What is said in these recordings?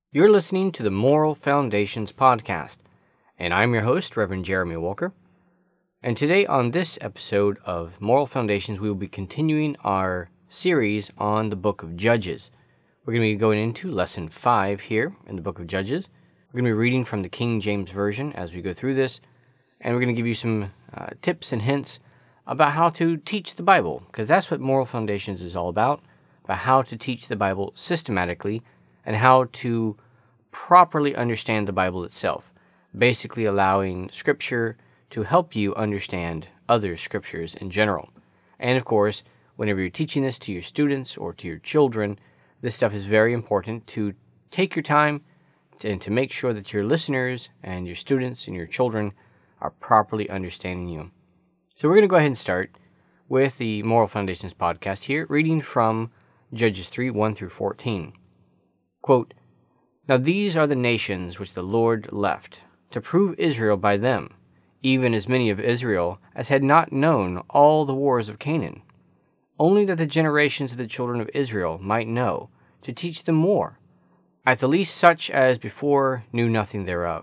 You're listening to the Moral Foundations Podcast, and I'm your host, Reverend Jeremy Walker. And today on this episode of Moral Foundations, we will be continuing our series on the book of Judges. We're going to be going into Lesson 5 here in the book of Judges. We're going to be reading from the King James Version as we go through this, and we're going to give you some tips and hints about how to teach the Bible, because that's what Moral Foundations is all about how to teach the Bible systematically and how to properly understand the Bible itself, basically allowing Scripture to help you understand other Scriptures in general. And of course, whenever you're teaching this to your students or to your children, this stuff is very important to take your time and to make sure that your listeners and your students and your children are properly understanding you. So we're going to go ahead and start with the Moral Foundations podcast here, reading from Judges 3, 1 through 14. Quote, "Now these are the nations which the Lord left, to prove Israel by them, even as many of Israel as had not known all the wars of Canaan, only that the generations of the children of Israel might know, to teach them more, at the least such as before knew nothing thereof.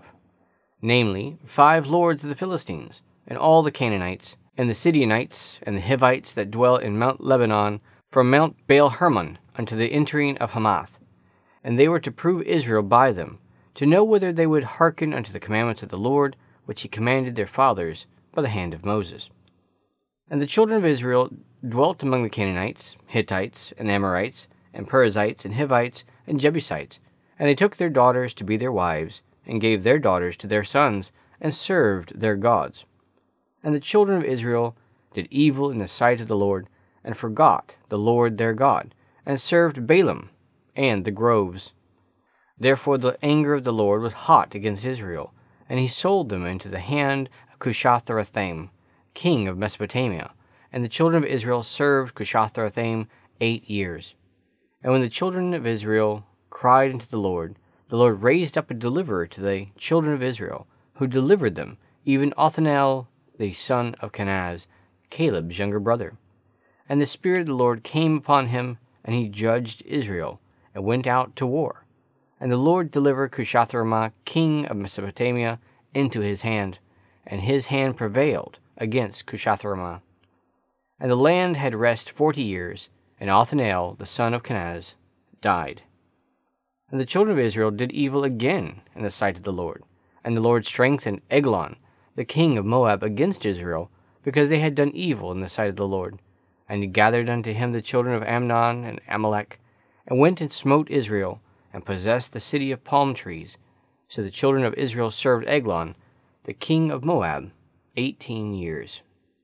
Namely, 5 lords of the Philistines, and all the Canaanites, and the Sidonites, and the Hivites that dwell in Mount Lebanon, from Mount Baal-Hermon unto the entering of Hamath. And they were to prove Israel by them, to know whether they would hearken unto the commandments of the Lord, which he commanded their fathers by the hand of Moses. And the children of Israel dwelt among the Canaanites, Hittites, and Amorites, and Perizzites, and Hivites, and Jebusites, and they took their daughters to be their wives, and gave their daughters to their sons, and served their gods. And the children of Israel did evil in the sight of the Lord, and forgot the Lord their God, and served Balaam and the groves. Therefore the anger of the Lord was hot against Israel, and he sold them into the hand of Cushan-Rishathaim, king of Mesopotamia. And the children of Israel served Cushan-Rishathaim 8 years. And when the children of Israel cried unto the Lord raised up a deliverer to the children of Israel, who delivered them, even Othniel the son of Kenaz, Caleb's younger brother. And the Spirit of the Lord came upon him, and he judged Israel, and went out to war. And the Lord delivered Cushan-Rishathaim, king of Mesopotamia, into his hand, and his hand prevailed against Cushan-Rishathaim. And the land had rest 40 years, and Othniel the son of Kenaz died. And the children of Israel did evil again in the sight of the Lord. And the Lord strengthened Eglon, the king of Moab, against Israel, because they had done evil in the sight of the Lord. And he gathered unto him the children of Ammon and Amalek, and went and smote Israel, and possessed the city of palm trees. So the children of Israel served Eglon, the king of Moab, 18 years.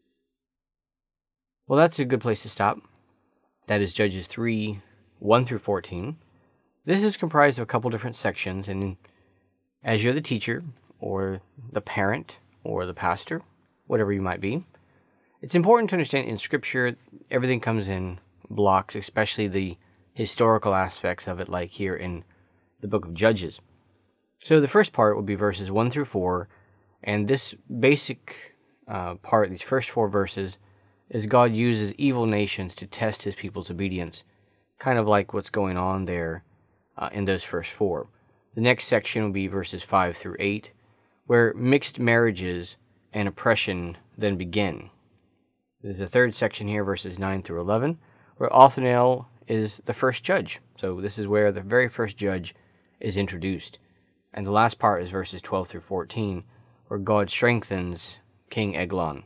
Well, that's a good place to stop. That is Judges 3, 1 through 14. This is comprised of a couple different sections, and as you're the teacher, or the parent, or the pastor, whatever you might be, it's important to understand in Scripture, everything comes in blocks, especially the historical aspects of it, like here in the book of Judges. So the first part will be verses 1 through 4, and this basic part, these first 4 verses, is God uses evil nations to test his people's obedience, kind of like what's going on there in those first 4. The next section will be verses 5 through 8, where mixed marriages and oppression then begin. There's a third section here, verses 9 through 11, where Othniel is the first judge. So this is where the very first judge is introduced. And the last part is verses 12 through 14, where God strengthens King Eglon.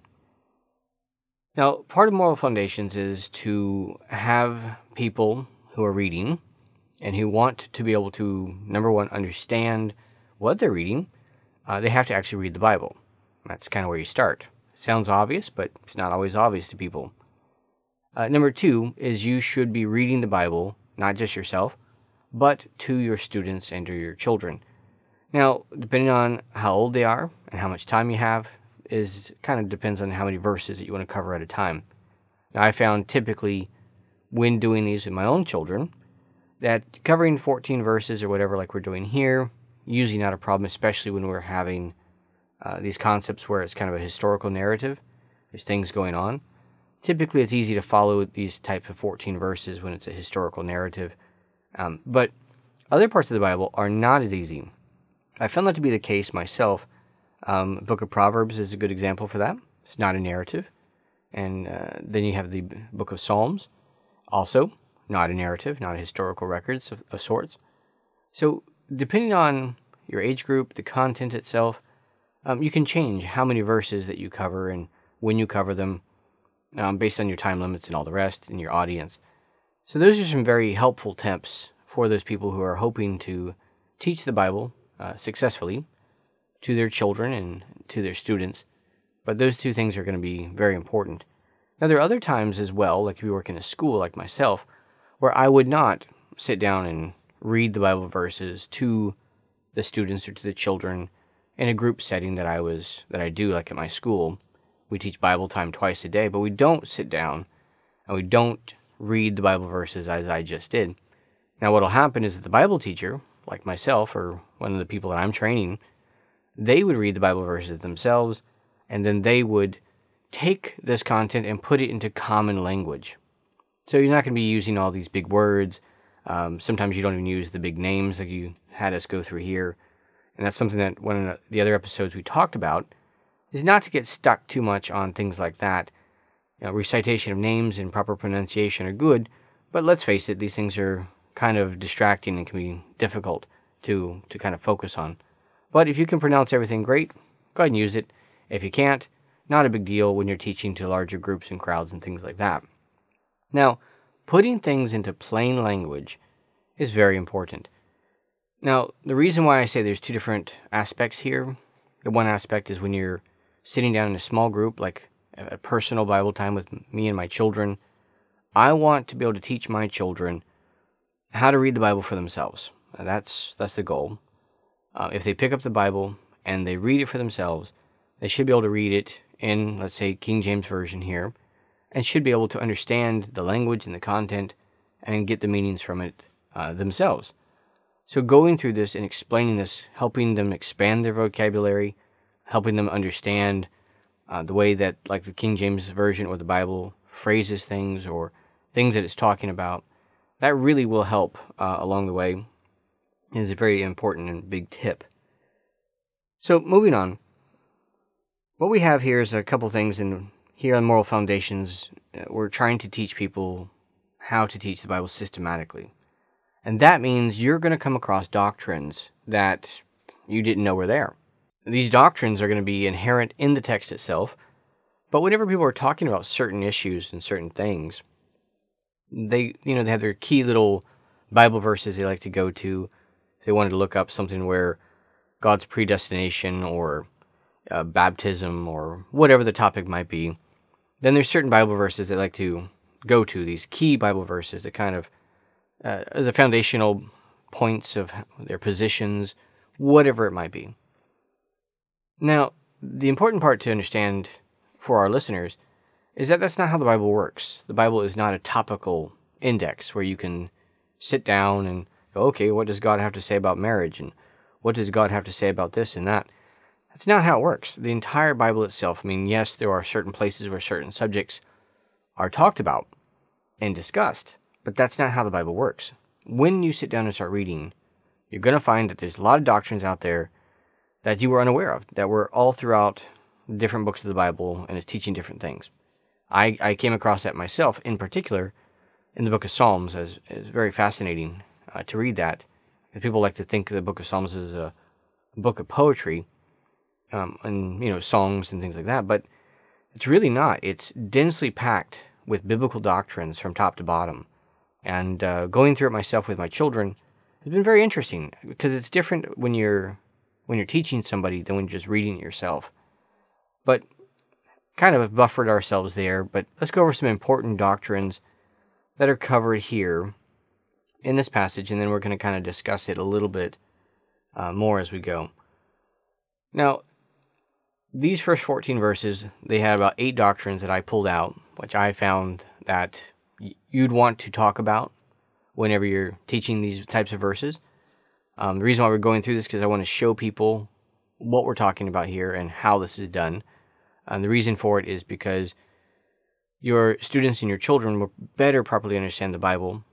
Now, part of Moral Foundations is to have people who are reading and who want to be able to, number one, understand what they're reading. They have to actually read the Bible. That's kind of where you start. Sounds obvious, but it's not always obvious to people. Number 2 is you should be reading the Bible, not just yourself, but to your students and to your children. Now, depending on how old they are and how much time you have, is kind of depends on how many verses that you want to cover at a time. Now, I found typically when doing these with my own children, that covering 14 verses or whatever like we're doing here, usually not a problem, especially when we're having these concepts where it's kind of a historical narrative. There's things going on. Typically, it's easy to follow these types of 14 verses when it's a historical narrative. But Other parts of the Bible are not as easy. I found that to be the case myself. Book of Proverbs is a good example for that. It's not a narrative. And then you have the Book of Psalms, also not a narrative, not a historical records of sorts. So depending on your age group, the content itself, you can change how many verses that you cover and when you cover them based on your time limits and all the rest and your audience. So those are some very helpful tips for those people who are hoping to teach the Bible successfully to their children and to their students. But those two things are going to be very important. Now, there are other times as well, like if you work in a school like myself, where I would not sit down and read the Bible verses to the students or to the children in a group setting that I do, like at my school. We teach Bible time twice a day, but we don't sit down and we don't read the Bible verses as I just did. Now, what will happen is that the Bible teacher, like myself or one of the people that I'm training, they would read the Bible verses themselves, and then they would take this content and put it into common language. So you're not going to be using all these big words. Sometimes you don't even use the big names like you had us go through here. And that's something that one of the other episodes we talked about is not to get stuck too much on things like that. Recitation of names and proper pronunciation are good, but let's face it, these things are kind of distracting and can be difficult to kind of focus on. But if you can pronounce everything great, go ahead and use it. If you can't, not a big deal when you're teaching to larger groups and crowds and things like that. Now, putting things into plain language is very important. Now, the reason why I say there's two different aspects here, the one aspect is when you're sitting down in a small group, like a personal Bible time with me and my children. I want to be able to teach my children how to read the Bible for themselves. That's the goal. If they pick up the Bible and they read it for themselves, they should be able to read it in, let's say, King James Version here, and should be able to understand the language and the content and get the meanings from it themselves. So going through this and explaining this, helping them expand their vocabulary, helping them understand the way that, like the King James Version or the Bible phrases things or things that it's talking about, that really will help along the way. It is a very important and big tip. So moving on, what we have here is a couple things, and here on Moral Foundations, we're trying to teach people how to teach the Bible systematically. And that means you're going to come across doctrines that you didn't know were there. These doctrines are going to be inherent in the text itself, but whenever people are talking about certain issues and certain things, they have their key little Bible verses they like to go to. If they wanted to look up something where God's predestination or baptism or whatever the topic might be, then there's certain Bible verses they like to go to, these key Bible verses that kind of as the foundational points of their positions, whatever it might be. Now, the important part to understand for our listeners is that that's not how the Bible works. The Bible is not a topical index where you can sit down and go, okay, what does God have to say about marriage? And what does God have to say about this and that? That's not how it works. The entire Bible itself, yes, there are certain places where certain subjects are talked about and discussed, but that's not how the Bible works. When you sit down and start reading, you're going to find that there's a lot of doctrines out there that you were unaware of, that were all throughout different books of the Bible and is teaching different things. I came across that myself, in particular, in the book of Psalms. It's very fascinating to read that. And people like to think the book of Psalms is a book of poetry, and songs and things like that, but it's really not. It's densely packed with biblical doctrines from top to bottom. And going through it myself with my children has been very interesting because it's different when you're teaching somebody than when you're just reading it yourself. But kind of buffered ourselves there, but let's go over some important doctrines that are covered here in this passage, and then we're going to kind of discuss it a little bit more as we go. Now, these first 14 verses, they had about 8 doctrines that I pulled out, which I found that you'd want to talk about whenever you're teaching these types of verses. The reason why we're going through this is because I want to show people what we're talking about here and how this is done. And the reason for it is because your students and your children will better properly understand the Bible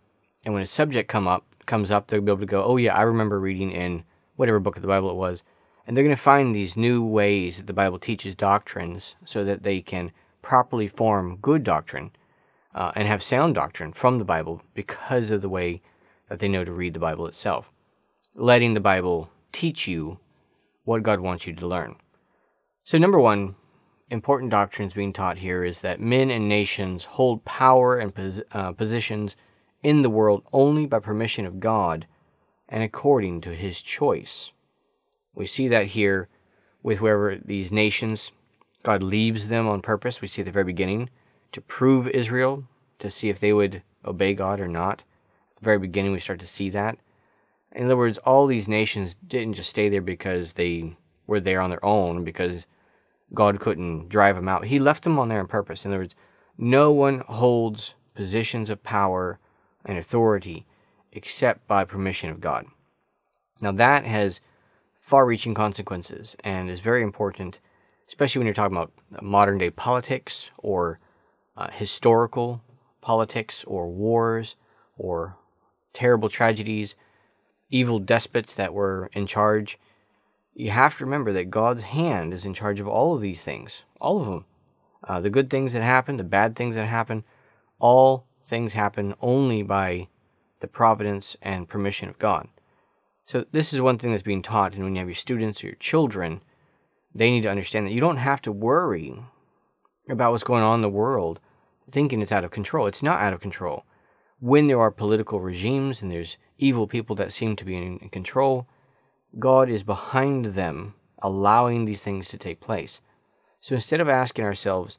And when a subject comes up, they'll be able to go, oh yeah, I remember reading in whatever book of the Bible it was. And they're going to find these new ways that the Bible teaches doctrines so that they can properly form good doctrine and have sound doctrine from the Bible because of the way that they know to read the Bible itself. Letting the Bible teach you what God wants you to learn. So number one, important doctrines being taught here is that men and nations hold power and positions in the world only by permission of God and according to his choice. We see that here with wherever these nations, God leaves them on purpose. We see at the very beginning to prove Israel, to see if they would obey God or not. At the very beginning we start to see that. In other words, all these nations didn't just stay there because they were there on their own, because God couldn't drive them out. He left them on there on purpose. In other words, no one holds positions of power and authority except by permission of God. Now that has far-reaching consequences and is very important, especially when you're talking about modern-day politics or historical politics or wars or terrible tragedies, evil despots that were in charge. You have to remember that God's hand is in charge of all of these things, all of them. The good things that happen, the bad things that happen, all things happen only by the providence and permission of God. So this is one thing that's being taught, and when you have your students or your children, they need to understand that you don't have to worry about what's going on in the world thinking it's out of control. It's not out of control. When there are political regimes and there's evil people that seem to be in control, God is behind them, allowing these things to take place. So instead of asking ourselves,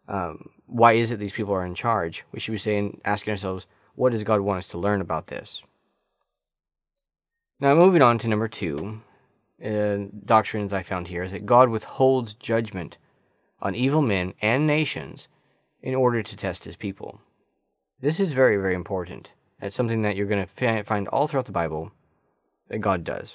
why is it these people are in charge, we should be asking ourselves, what does God want us to learn about this? Now, moving on to number 2, doctrines I found here is that God withholds judgment on evil men and nations in order to test his people. This is very, very important. It's something that you're going to find all throughout the Bible that God does.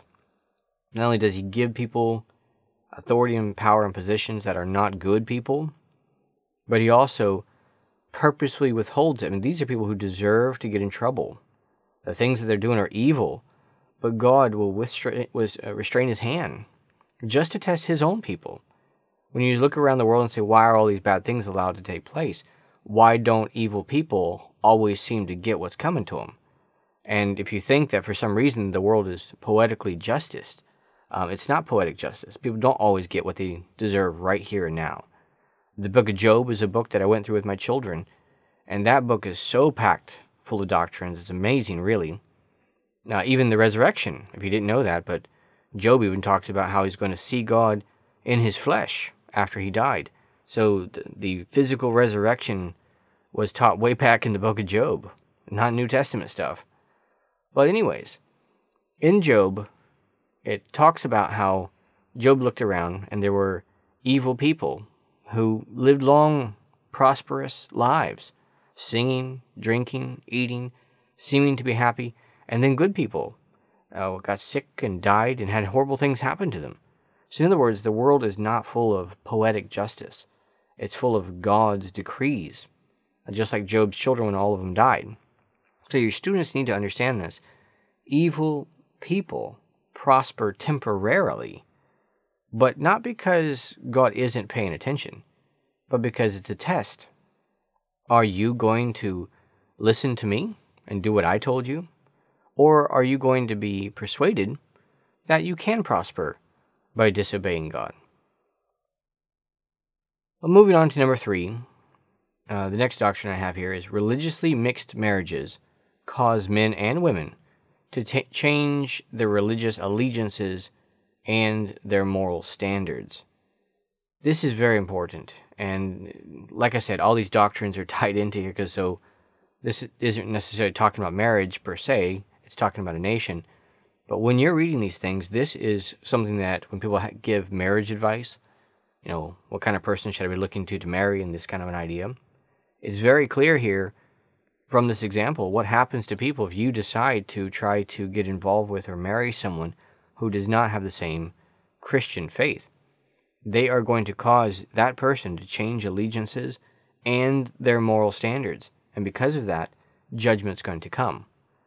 Not only does he give people authority and power and positions that are not good people, but he also purposefully withholds it. I mean, these are people who deserve to get in trouble. The things that they're doing are evil, but God will restrain his hand just to test his own people. When you look around the world and say, why are all these bad things allowed to take place? Why don't evil people always seem to get what's coming to them? And if you think that for some reason the world is poetically justice, it's not poetic justice. People don't always get what they deserve right here and now. The book of Job is a book that I went through with my children, and that book is so packed full of doctrines. It's amazing, really. Now, even the resurrection, if you didn't know that, but Job even talks about how he's going to see God in his flesh after he died. So the physical resurrection was taught way back in the book of Job, not New Testament stuff. But anyways, in Job, it talks about how Job looked around and there were evil people who lived long, prosperous lives, singing, drinking, eating, seeming to be happy, and then good people got sick and died and had horrible things happen to them. So in other words, the world is not full of poetic justice. It's full of God's decrees, just like Job's children when all of them died. So your students need to understand this. Evil people prosper temporarily, but not because God isn't paying attention, but because it's a test. Are you going to listen to me and do what I told you? Or are you going to be persuaded that you can prosper by disobeying God? Well, moving on to number 3, the next doctrine I have here is religiously mixed marriages cause men and women to change their religious allegiances and their moral standards. This is very important, and like I said, all these doctrines are tied into here, because so this isn't necessarily talking about marriage per se, it's talking about a nation. But when you're reading these things, this is something that when people give marriage advice, what kind of person should I be looking to marry, and this kind of an idea, it's very clear here from this example what happens to people if you decide to try to get involved with or marry someone who does not have the same Christian faith. They are going to cause that person to change allegiances and their moral standards. And because of that, judgment's going to come.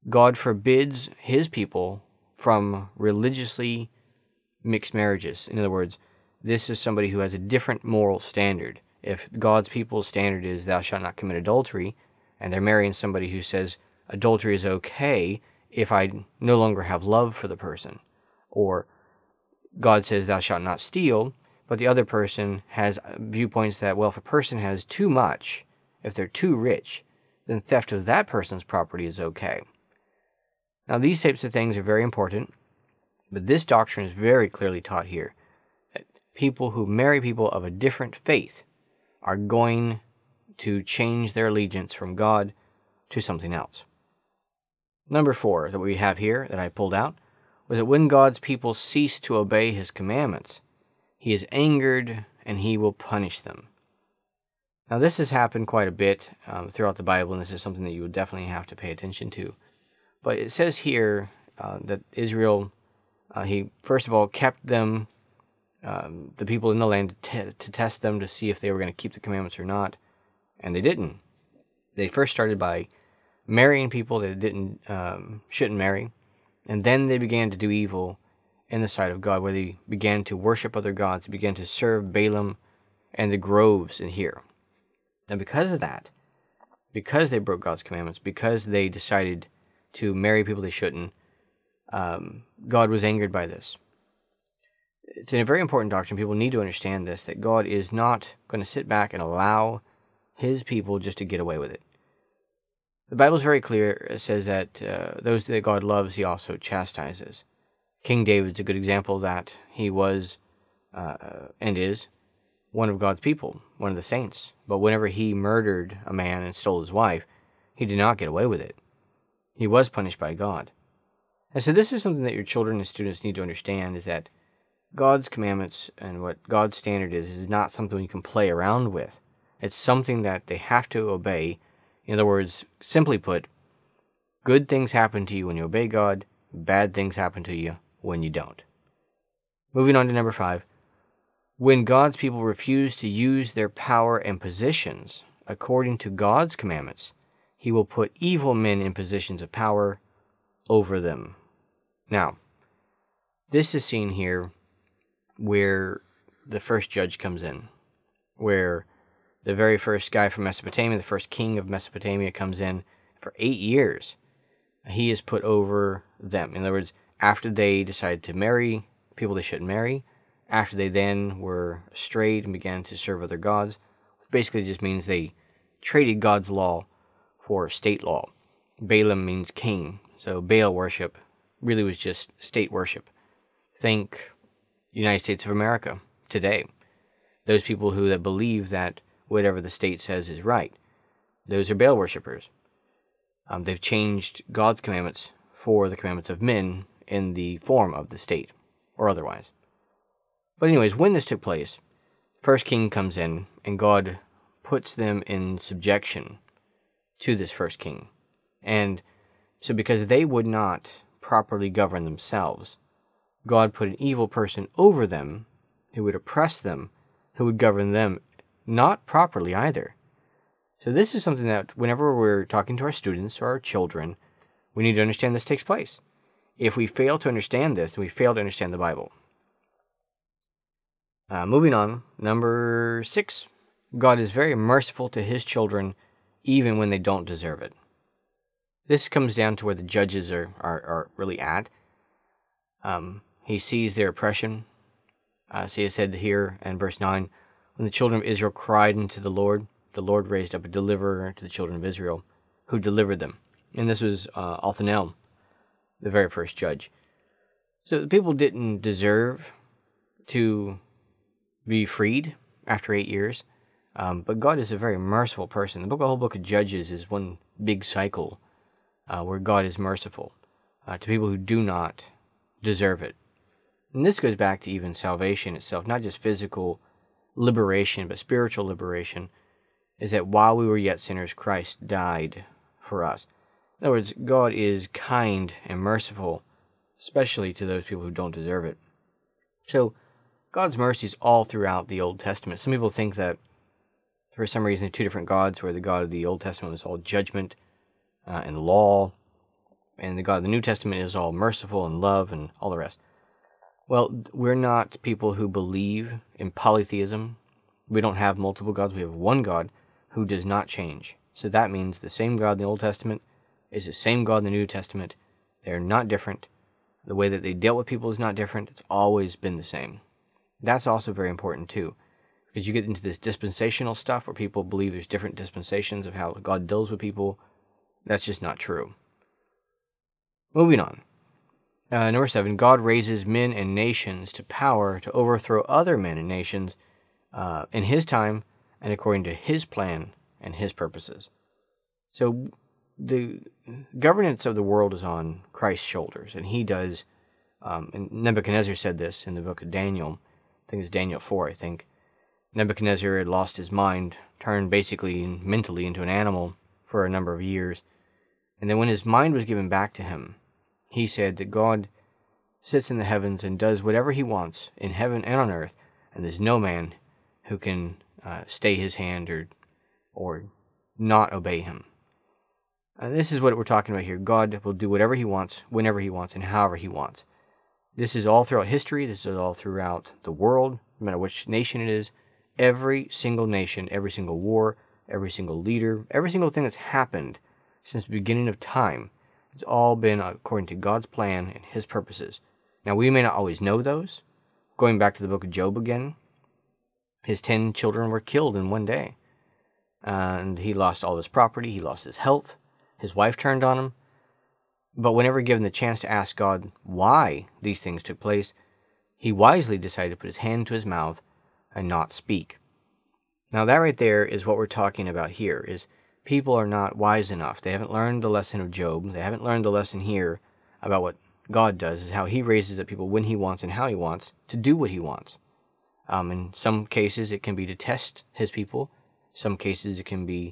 God forbids his people from religiously mixed marriages. In other words, this is somebody who has a different moral standard. If God's people's standard is thou shalt not commit adultery, and they're marrying somebody who says adultery is okay if I no longer have love for the person, or God says thou shalt not steal, but the other person has viewpoints that, well, if a person has too much, if they're too rich, then theft of that person's property is okay. Now, these types of things are very important, but this doctrine is very clearly taught here, that people who marry people of a different faith are going to change their allegiance from God to something else. Number 4 that we have here that I pulled out was that when God's people cease to obey his commandments, he is angered and he will punish them. Now, this has happened quite a bit throughout the Bible, and this is something that you would definitely have to pay attention to. But it says here that Israel, he first of all kept them, the people in the land, to test them to see if they were going to keep the commandments or not, and they didn't. They first started by marrying people that shouldn't marry, and then they began to do evil in the sight of God, where they began to worship other gods, they began to serve Balaam and the groves in here. And because of that, because they broke God's commandments, because they decided to marry people they shouldn't, God was angered by this. It's a very important doctrine. People need to understand this, that God is not going to sit back and allow his people just to get away with it. The Bible is very clear. It says that those that God loves, he also chastises. King David's a good example of that. He was, and is, one of God's people, one of the saints. But whenever he murdered a man and stole his wife, he did not get away with it. He was punished by God. And so this is something that your children and students need to understand, is that God's commandments and what God's standard is not something you can play around with. It's something that they have to obey. In other words, simply put, good things happen to you when you obey God, bad things happen to you when you don't. Moving on to number 5. When God's people refuse to use their power and positions according to God's commandments, he will put evil men in positions of power over them. Now, this is seen here where the first judge comes in, where the very first guy from Mesopotamia, the first king of Mesopotamia, comes in for 8 years. He is put over them. In other words, after they decided to marry people they shouldn't marry, after they then were strayed and began to serve other gods, basically just means they traded God's law for state law. Balaam means king, so Baal worship really was just state worship. Think United States of America today. Those people that believe that whatever the state says is right, those are Baal worshippers. They've changed God's commandments for the commandments of men in the form of the state, or otherwise. But anyways, when this took place, first king comes in, and God puts them in subjection to this first king. And so because they would not properly govern themselves, God put an evil person over them who would oppress them, who would govern them not properly either. So this is something that whenever we're talking to our students or our children, we need to understand this takes place. If we fail to understand this, then we fail to understand the Bible. Moving on, number 6. God is very merciful to his children even when they don't deserve it. This comes down to where the judges are really at. He sees their oppression. See, it said here in verse 9, when the children of Israel cried unto the Lord raised up a deliverer to the children of Israel, who delivered them. And this was Othniel, the very first judge. So the people didn't deserve to be freed after 8 years, but God is a very merciful person. The whole book of Judges is one big cycle where God is merciful to people who do not deserve it. And this goes back to even salvation itself, not just physical liberation, but spiritual liberation, is that while we were yet sinners, Christ died for us. In other words, God is kind and merciful, especially to those people who don't deserve it. So, God's mercy is all throughout the Old Testament. Some people think that for some reason, 2 different gods, where the God of the Old Testament was all judgment and law, and the God of the New Testament is all merciful and love and all the rest. Well, we're not people who believe in polytheism. We don't have multiple gods. We have one God who does not change. So that means the same God in the Old Testament is the same God in the New Testament. They're not different. The way that they dealt with people is not different. It's always been the same. That's also very important too, because you get into this dispensational stuff where people believe there's different dispensations of how God deals with people. That's just not true. Moving on. Number 7, God raises men and nations to power to overthrow other men and nations in His time and according to His plan and His purposes. So the governance of the world is on Christ's shoulders, and He does, and Nebuchadnezzar said this in the book of Daniel. I think it's Daniel 4, I think. Nebuchadnezzar had lost his mind, turned basically mentally into an animal for a number of years, and then when his mind was given back to him, he said that God sits in the heavens and does whatever He wants in heaven and on earth, and there's no man who can stay His hand or not obey Him. This is what we're talking about here. God will do whatever He wants, whenever He wants, and however He wants. This is all throughout history. This is all throughout the world, no matter which nation it is. Every single nation, every single war, every single leader, every single thing that's happened since the beginning of time, it's all been according to God's plan and His purposes. Now, we may not always know those. Going back to the book of Job again, his 10 children were killed in one day. And he lost all his property, he lost his health, his wife turned on him. But whenever given the chance to ask God why these things took place, he wisely decided to put his hand to his mouth and not speak. Now that right there is what we're talking about here, is people are not wise enough. They haven't learned the lesson of Job. They haven't learned the lesson here about what God does, is how He raises up people when He wants and how He wants to do what He wants. In some cases, it can be to test His people. Some cases, it can be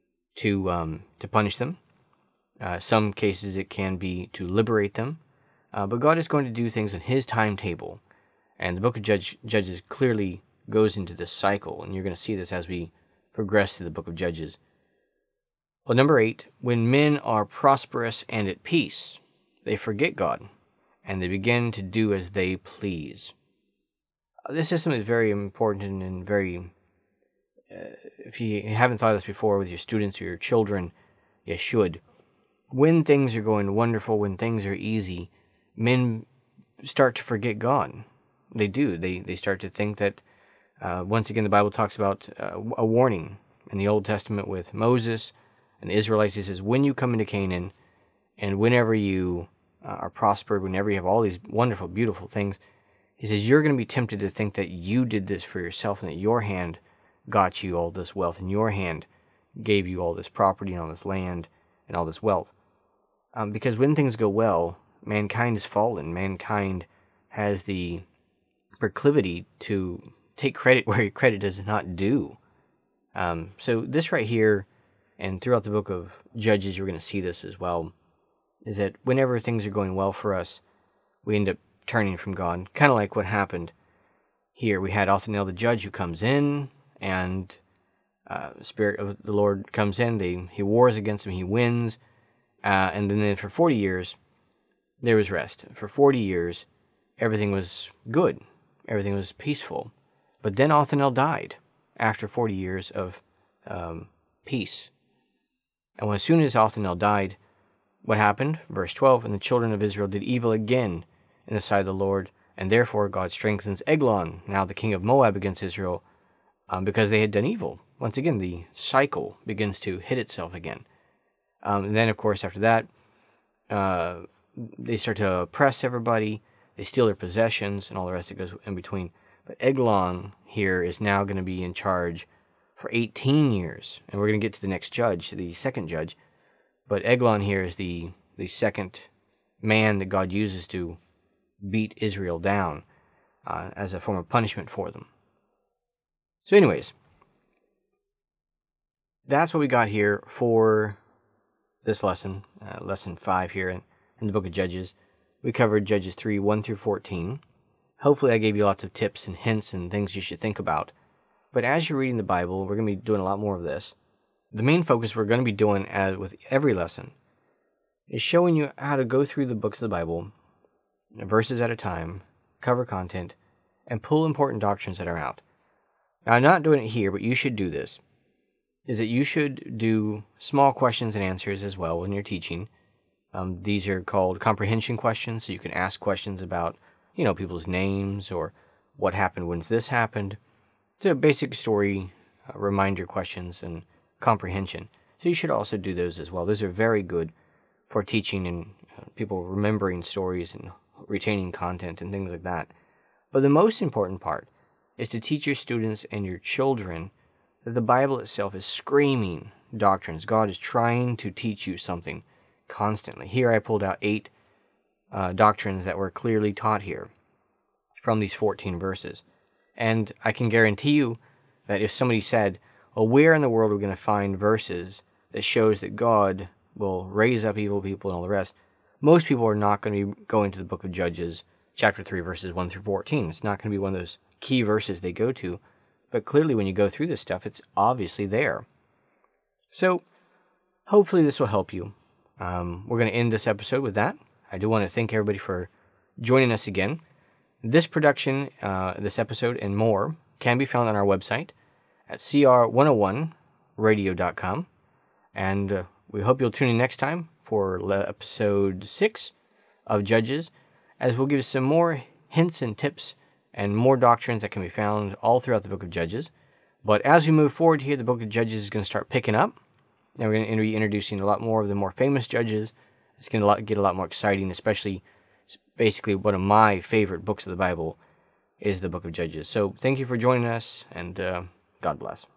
to punish them. Some cases, it can be to liberate them. But God is going to do things in His timetable. And the book of Judges clearly goes into this cycle, and you're going to see this as we progress through the book of Judges. Well, number 8, when men are prosperous and at peace, they forget God, and they begin to do as they please. This system is very important and very, if you haven't thought of this before with your students or your children, you should. When things are going wonderful, when things are easy, men start to forget God. They do. They start to think that, once again, the Bible talks about a warning in the Old Testament with Moses and the Israelites. He says, when you come into Canaan, and whenever you are prospered, whenever you have all these wonderful, beautiful things, He says, you're going to be tempted to think that you did this for yourself and that your hand got you all this wealth, and your hand gave you all this property and all this land and all this wealth. Because when things go well, mankind is fallen. Mankind has the proclivity to take credit where credit does not due. So this right here, and throughout the book of Judges, you're going to see this as well, is that whenever things are going well for us, we end up turning from God. Kind of like what happened here. We had Othniel the judge who comes in, and the Spirit of the Lord comes in. He wars against him. He wins. And then for 40 years, there was rest. For 40 years, everything was good. Everything was peaceful. But then Othniel died after 40 years of peace. And as soon as Othniel died, what happened? Verse 12, and the children of Israel did evil again in the sight of the Lord, and therefore God strengthens Eglon, now the king of Moab, against Israel, because they had done evil. Once again, the cycle begins to hit itself again. And then, of course, after that, they start to oppress everybody, they steal their possessions, and all the rest that goes in between. But Eglon here is now going to be in charge for 18 years, and we're going to get to the next judge, the second judge. But Eglon here is the second man that God uses to beat Israel down as a form of punishment for them. So anyways, that's what we got here for this lesson, lesson 5 here in the book of Judges. We covered Judges 3, 1 through 14. Hopefully I gave you lots of tips and hints and things you should think about. But as you're reading the Bible, we're going to be doing a lot more of this. The main focus we're going to be doing, as with every lesson, is showing you how to go through the books of the Bible, verses at a time, cover content, and pull important doctrines that are out. Now, I'm not doing it here, but you should do this, is that you should do small questions and answers as well when you're teaching. These are called comprehension questions, so you can ask questions about, people's names or what happened when this happened. So basic story reminder questions and comprehension. So you should also do those as well. Those are very good for teaching and people remembering stories and retaining content and things like that. But the most important part is to teach your students and your children that the Bible itself is screaming doctrines. God is trying to teach you something constantly. Here I pulled out 8 doctrines that were clearly taught here from these 14 verses. And I can guarantee you that if somebody said, well, where in the world are we going to find verses that shows that God will raise up evil people and all the rest, most people are not going to be going to the book of Judges, chapter 3, verses 1 through 14. It's not going to be one of those key verses they go to. But clearly when you go through this stuff, it's obviously there. So hopefully this will help you. We're going to end this episode with that. I do want to thank everybody for joining us again. This production, this episode, and more can be found on our website at cr101radio.com. And we hope you'll tune in next time for episode 6 of Judges, as we'll give some more hints and tips and more doctrines that can be found all throughout the book of Judges. But as we move forward here, the book of Judges is going to start picking up. And we're going to be introducing a lot more of the more famous judges. It's going to get a lot more exciting, especially basically one of my favorite books of the Bible is the book of Judges. So thank you for joining us, and God bless.